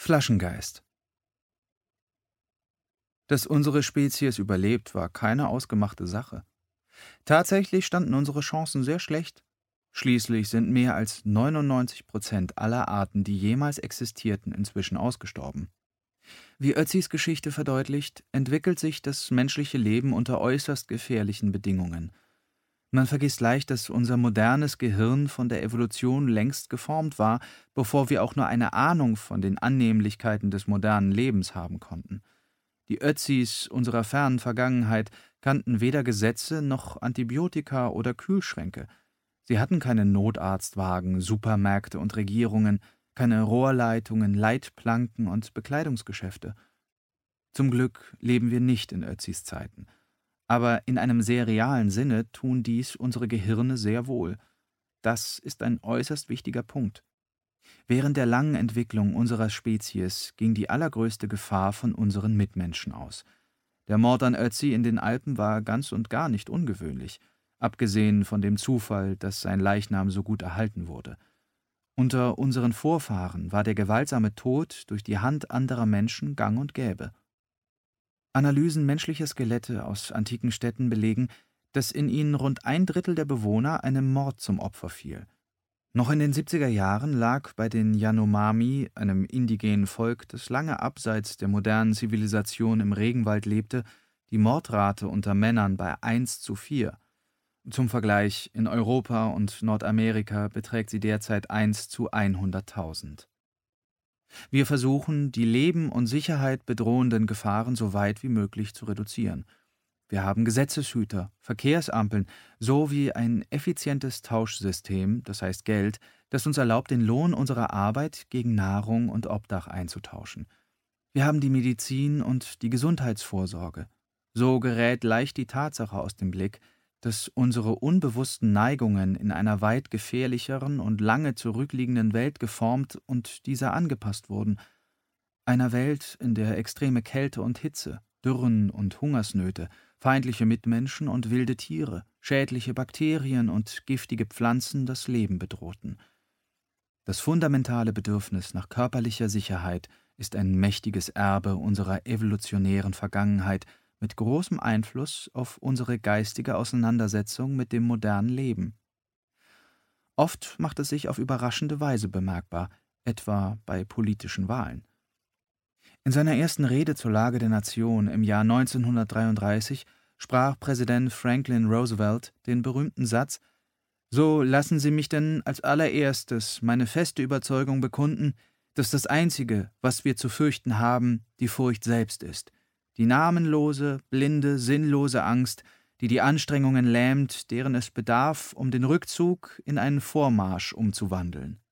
Flaschengeist. Dass unsere Spezies überlebt, war keine ausgemachte Sache. Tatsächlich standen unsere Chancen sehr schlecht. Schließlich sind mehr als 99% aller Arten, die jemals existierten, inzwischen ausgestorben. Wie Ötzis Geschichte verdeutlicht, entwickelt sich das menschliche Leben unter äußerst gefährlichen Bedingungen. Man vergisst leicht, dass unser modernes Gehirn von der Evolution längst geformt war, bevor wir auch nur eine Ahnung von den Annehmlichkeiten des modernen Lebens haben konnten. Die Ötzis unserer fernen Vergangenheit kannten weder Gesetze noch Antibiotika oder Kühlschränke. Sie hatten keine Notarztwagen, Supermärkte und Regierungen, keine Rohrleitungen, Leitplanken und Bekleidungsgeschäfte. Zum Glück leben wir nicht in Ötzis Zeiten. Aber in einem sehr realen Sinne tun dies unsere Gehirne sehr wohl. Das ist ein äußerst wichtiger Punkt. Während der langen Entwicklung unserer Spezies ging die allergrößte Gefahr von unseren Mitmenschen aus. Der Mord an Ötzi in den Alpen war ganz und gar nicht ungewöhnlich, abgesehen von dem Zufall, dass sein Leichnam so gut erhalten wurde. Unter unseren Vorfahren war der gewaltsame Tod durch die Hand anderer Menschen gang und gäbe. Analysen menschlicher Skelette aus antiken Städten belegen, dass in ihnen rund 1/3 der Bewohner einem Mord zum Opfer fiel. Noch in den 70er Jahren lag bei den Yanomami, einem indigenen Volk, das lange abseits der modernen Zivilisation im Regenwald lebte, die Mordrate unter Männern bei 1:4. Zum Vergleich, in Europa und Nordamerika beträgt sie derzeit 1:100.000. Wir versuchen, die Leben und Sicherheit bedrohenden Gefahren so weit wie möglich zu reduzieren. Wir haben Gesetzeshüter, Verkehrsampeln sowie ein effizientes Tauschsystem, das heißt Geld, das uns erlaubt, den Lohn unserer Arbeit gegen Nahrung und Obdach einzutauschen. Wir haben die Medizin und die Gesundheitsvorsorge. So gerät leicht die Tatsache aus dem Blick, dass unsere unbewussten Neigungen in einer weit gefährlicheren und lange zurückliegenden Welt geformt und dieser angepasst wurden. Einer Welt, in der extreme Kälte und Hitze, Dürren und Hungersnöte, feindliche Mitmenschen und wilde Tiere, schädliche Bakterien und giftige Pflanzen das Leben bedrohten. Das fundamentale Bedürfnis nach körperlicher Sicherheit ist ein mächtiges Erbe unserer evolutionären Vergangenheit mit großem Einfluss auf unsere geistige Auseinandersetzung mit dem modernen Leben. Oft macht es sich auf überraschende Weise bemerkbar, etwa bei politischen Wahlen. In seiner ersten Rede zur Lage der Nation im Jahr 1933 sprach Präsident Franklin Roosevelt den berühmten Satz: »So lassen Sie mich denn als allererstes meine feste Überzeugung bekunden, dass das Einzige, was wir zu fürchten haben, die Furcht selbst ist. Die namenlose, blinde, sinnlose Angst, die die Anstrengungen lähmt, deren es bedarf, um den Rückzug in einen Vormarsch umzuwandeln.«